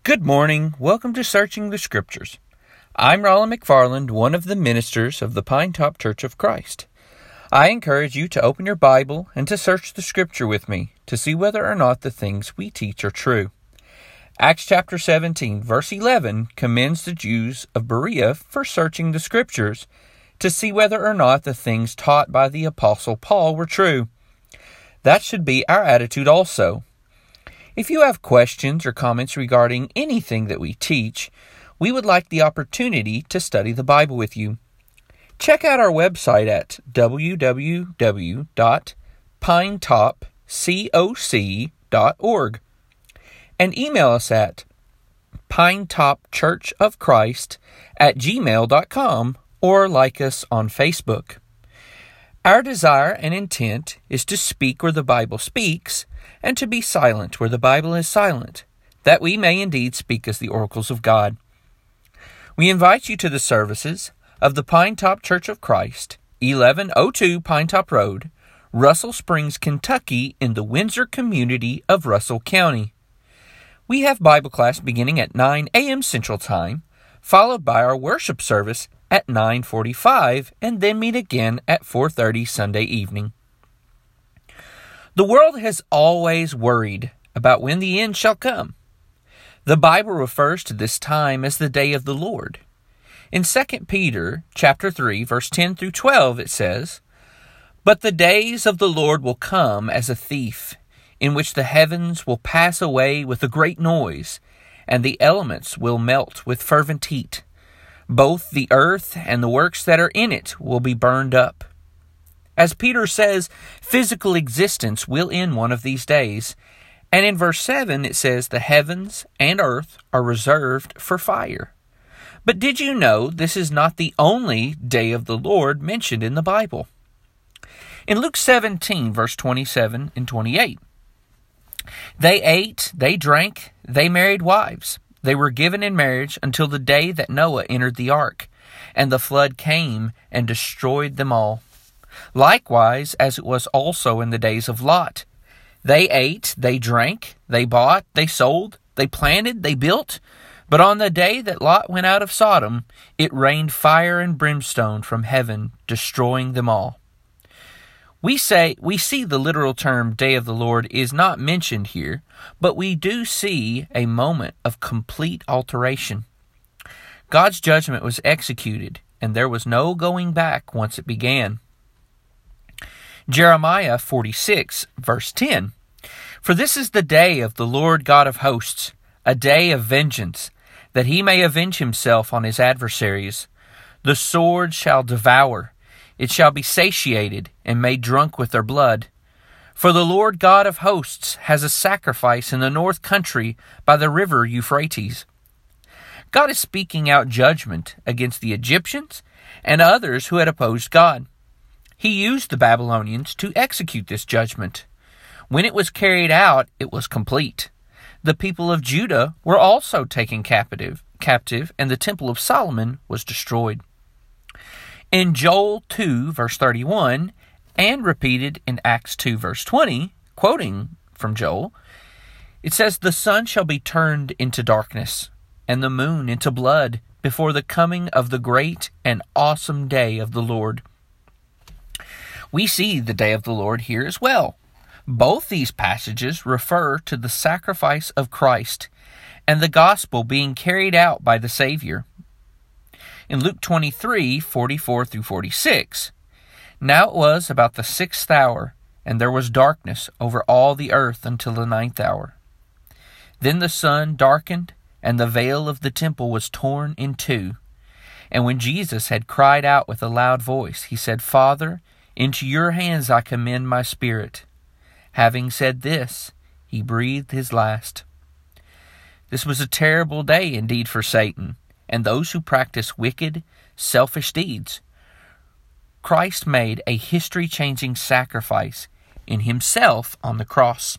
Good morning. Welcome to Searching the Scriptures. I'm Roland McFarland, one of the ministers of the Pine Top Church of Christ. I encourage you to open your Bible and to search the Scripture with me to see whether or not the things we teach are true. Acts chapter 17, verse 11 commends the Jews of Berea for searching the Scriptures to see whether or not the things taught by the Apostle Paul were true. That should be our attitude also. If you have questions or comments regarding anything that we teach, we would like the opportunity to study the Bible with you. Check out our website at www.pinetopcoc.org and email us at pinetopchurchofchrist@gmail.com or like us on Facebook. Our desire and intent is to speak where the Bible speaks and to be silent where the Bible is silent, that we may indeed speak as the oracles of God. We invite you to the services of the Pine Top Church of Christ, 1102 Pine Top Road, Russell Springs, Kentucky, in the Windsor community of Russell County. We have Bible class beginning at 9 a.m. Central Time, followed by our worship service at 9:45, and then meet again at 4:30 Sunday evening. The world has always worried about when the end shall come. The Bible refers to this time as the day of the Lord. In 2 Peter chapter 3, verse 10 through 12, it says, "But the days of the Lord will come as a thief, in which the heavens will pass away with a great noise, and the elements will melt with fervent heat. Both the earth and the works that are in it will be burned up." As Peter says, physical existence will end one of these days. And in verse 7 it says the heavens and earth are reserved for fire. But did you know this is not the only day of the Lord mentioned in the Bible? In Luke 17, verse 27 and 28, "They ate, they drank, they married wives. They were given in marriage until the day that Noah entered the ark, and the flood came and destroyed them all. Likewise, as it was also in the days of Lot. They ate, they drank, they bought, they sold, they planted, they built. But on the day that Lot went out of Sodom, it rained fire and brimstone from heaven, destroying them all." We see the literal term day of the Lord is not mentioned here, but we do see a moment of complete alteration. God's judgment was executed, and there was no going back once it began. Jeremiah 46, verse 10, "For this is the day of the Lord God of hosts, a day of vengeance, that he may avenge himself on his adversaries. The sword shall devour, it shall be satiated and made drunk with their blood. For the Lord God of hosts has a sacrifice in the north country by the river Euphrates." God is speaking out judgment against the Egyptians and others who had opposed God. He used the Babylonians to execute this judgment. When it was carried out, it was complete. The people of Judah were also taken captive, and the Temple of Solomon was destroyed. In Joel 2, verse 31, and repeated in Acts 2, verse 20, quoting from Joel, it says, "The sun shall be turned into darkness, and the moon into blood, before the coming of the great and awesome day of the Lord." We see the day of the Lord here as well. Both these passages refer to the sacrifice of Christ and the gospel being carried out by the Savior. In Luke 23, 44 through 46, "Now it was about the 6th hour, and there was darkness over all the earth until the 9th hour. Then the sun darkened, and the veil of the temple was torn in two. And when Jesus had cried out with a loud voice, he said, 'Father, into your hands I commend my spirit.' Having said this, he breathed his last." This was a terrible day indeed for Satan and those who practice wicked, selfish deeds. Christ made a history-changing sacrifice in himself on the cross.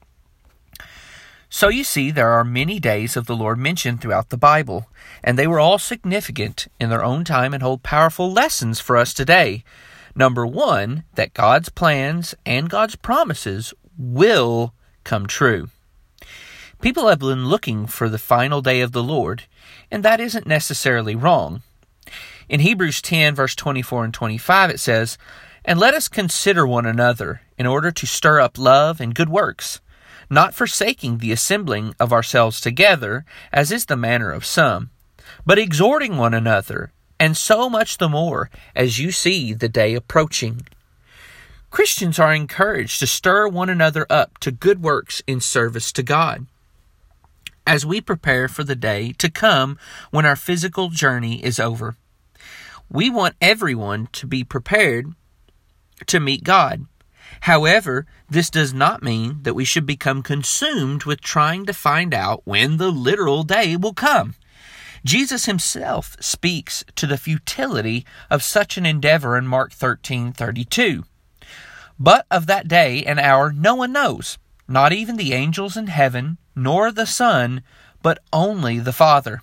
So you see, there are many days of the Lord mentioned throughout the Bible, and they were all significant in their own time and hold powerful lessons for us today. Number one, that God's plans and God's promises will come true. People have been looking for the final day of the Lord, and that isn't necessarily wrong. In Hebrews 10, verse 24 and 25, it says, "And let us consider one another in order to stir up love and good works, not forsaking the assembling of ourselves together, as is the manner of some, but exhorting one another, and so much the more as you see the day approaching." Christians are encouraged to stir one another up to good works in service to God, as we prepare for the day to come when our physical journey is over. We want everyone to be prepared to meet God. However, this does not mean that we should become consumed with trying to find out when the literal day will come. Jesus himself speaks to the futility of such an endeavor in Mark 13:32. "But of that day and hour no one knows, not even the angels in heaven, nor the Son, but only the Father."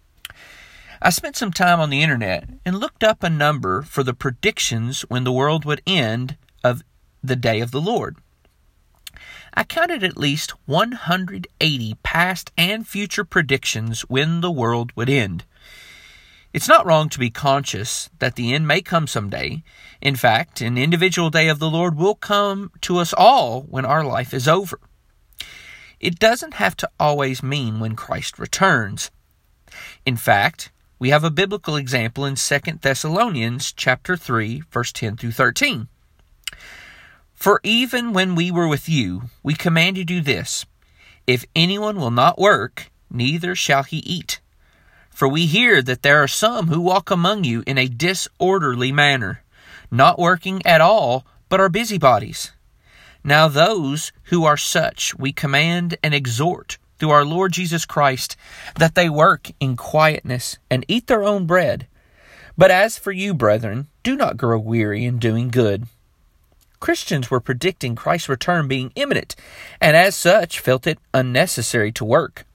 I spent some time on the internet and looked up a number for the predictions when the world would end of the day of the Lord. I counted at least 180 past and future predictions when the world would end. It's not wrong to be conscious that the end may come someday. In fact, an individual day of the Lord will come to us all when our life is over. It doesn't have to always mean when Christ returns. In fact, we have a biblical example in 2 Thessalonians chapter 3, verse 10 through 13. "For even when we were with you, we commanded you this, if anyone will not work, neither shall he eat. For we hear that there are some who walk among you in a disorderly manner, not working at all, but are busybodies. Now those who are such we command and exhort through our Lord Jesus Christ, that they work in quietness and eat their own bread. But as for you, brethren, do not grow weary in doing good." Christians were predicting Christ's return being imminent, and as such felt it unnecessary to work.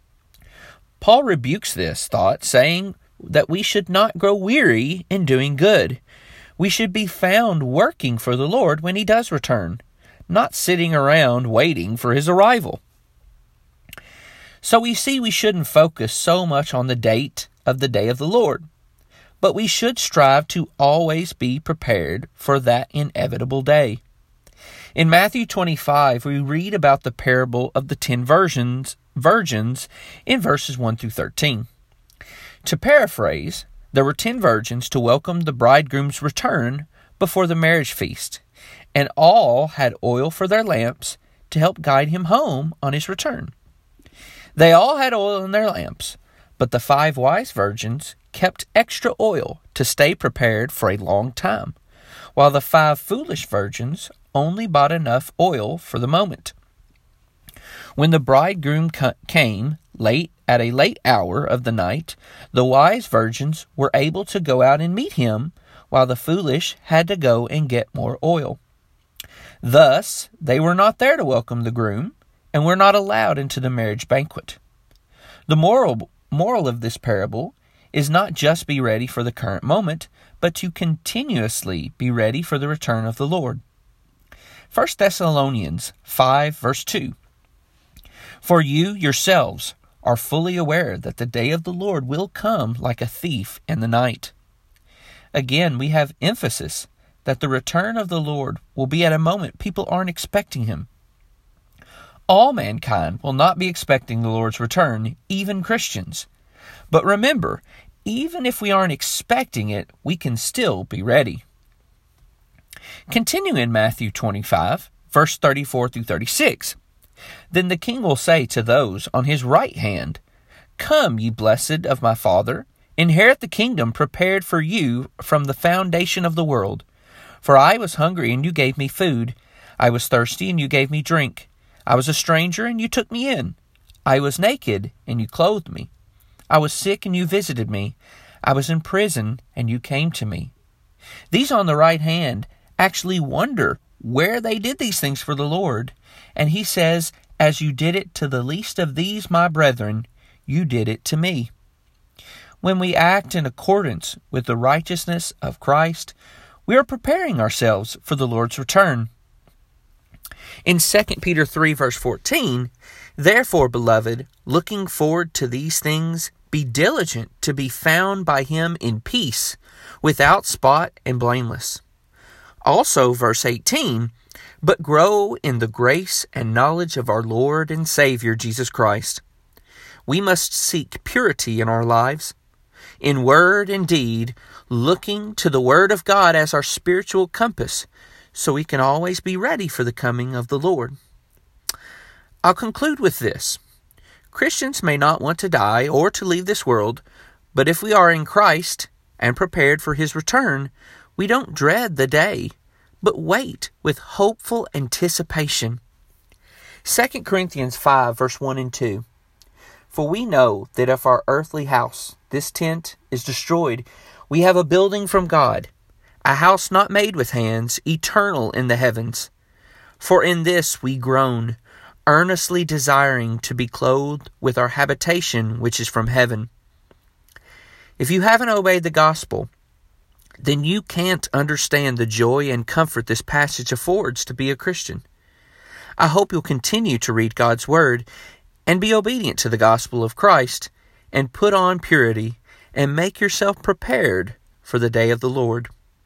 Paul rebukes this thought, saying that we should not grow weary in doing good. We should be found working for the Lord when he does return, not sitting around waiting for his arrival. So we see we shouldn't focus so much on the date of the day of the Lord, but we should strive to always be prepared for that inevitable day. In Matthew 25, we read about the parable of the 10 virgins in verses 1 through 13. To paraphrase, there were 10 virgins to welcome the bridegroom's return before the marriage feast, and all had oil for their lamps to help guide him home on his return. They all had oil in their lamps, but the 5 wise virgins kept extra oil to stay prepared for a long time, while the 5 foolish virgins only bought enough oil for the moment. When the bridegroom came at a late hour of the night, the wise virgins were able to go out and meet him, while the foolish had to go and get more oil. Thus, they were not there to welcome the groom, and were not allowed into the marriage banquet. The moral of this parable is not just be ready for the current moment, but to continuously be ready for the return of the Lord. 1 Thessalonians 5, verse 2. "For you yourselves are fully aware that the day of the Lord will come like a thief in the night." Again, we have emphasis that the return of the Lord will be at a moment people aren't expecting him. All mankind will not be expecting the Lord's return, even Christians. But remember, even if we aren't expecting it, we can still be ready. Continue in Matthew 25, verse 34 through 36. "Then the king will say to those on his right hand, 'Come, ye blessed of my Father, inherit the kingdom prepared for you from the foundation of the world. For I was hungry, and you gave me food. I was thirsty, and you gave me drink. I was a stranger, and you took me in. I was naked, and you clothed me. I was sick, and you visited me. I was in prison, and you came to me.' These on the right hand actually wonder where they did these things for the Lord. And he says, 'As you did it to the least of these, my brethren, you did it to me.' When we act in accordance with the righteousness of Christ, we are preparing ourselves for the Lord's return. In 2 Peter 3 verse 14, "Therefore, beloved, looking forward to these things, be diligent to be found by him in peace, without spot and blameless." Also, verse 18, "But grow in the grace and knowledge of our Lord and Savior Jesus Christ." We must seek purity in our lives, in word and deed, looking to the Word of God as our spiritual compass, so we can always be ready for the coming of the Lord. I'll conclude with this. Christians may not want to die or to leave this world, but if we are in Christ and prepared for His return, we don't dread the day, but wait with hopeful anticipation. 2 Corinthians 5 verse 1 and 2. "For we know that if our earthly house, this tent, is destroyed, we have a building from God, a house not made with hands, eternal in the heavens. For in this we groan, earnestly desiring to be clothed with our habitation which is from heaven." If you haven't obeyed the gospel, then you can't understand the joy and comfort this passage affords to be a Christian. I hope you'll continue to read God's Word and be obedient to the gospel of Christ, and put on purity, and make yourself prepared for the day of the Lord.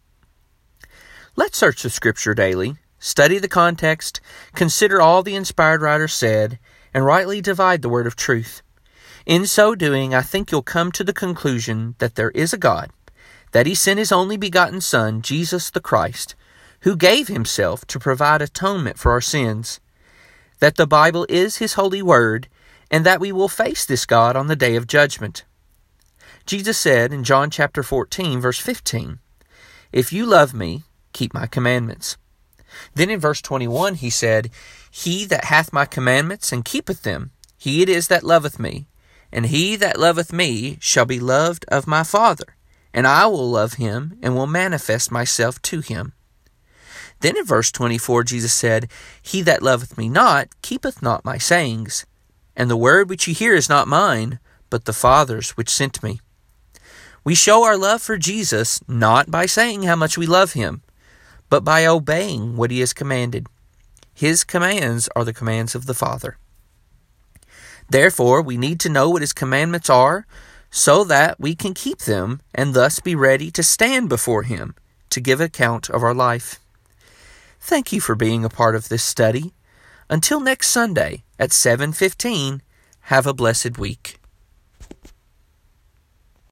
Let's search the Scripture daily, study the context, consider all the inspired writers said, and rightly divide the word of truth. In so doing, I think you'll come to the conclusion that there is a God, that He sent His only begotten Son, Jesus the Christ, who gave Himself to provide atonement for our sins, that the Bible is His holy word, and that we will face this God on the day of judgment. Jesus said in John chapter 14, verse 15, "If you love me, keep my commandments." Then in verse 21 He said, "He that hath my commandments and keepeth them, he it is that loveth me. And he that loveth me shall be loved of my Father, and I will love him, and will manifest myself to him." Then in verse 24 Jesus said, "He that loveth me not keepeth not my sayings. And the word which ye hear is not mine, but the Father's which sent me." We show our love for Jesus not by saying how much we love Him, but by obeying what He has commanded. His commands are the commands of the Father. Therefore, we need to know what His commandments are, so that we can keep them and thus be ready to stand before Him to give account of our life. Thank you for being a part of this study. Until next Sunday at 7:15, have a blessed week.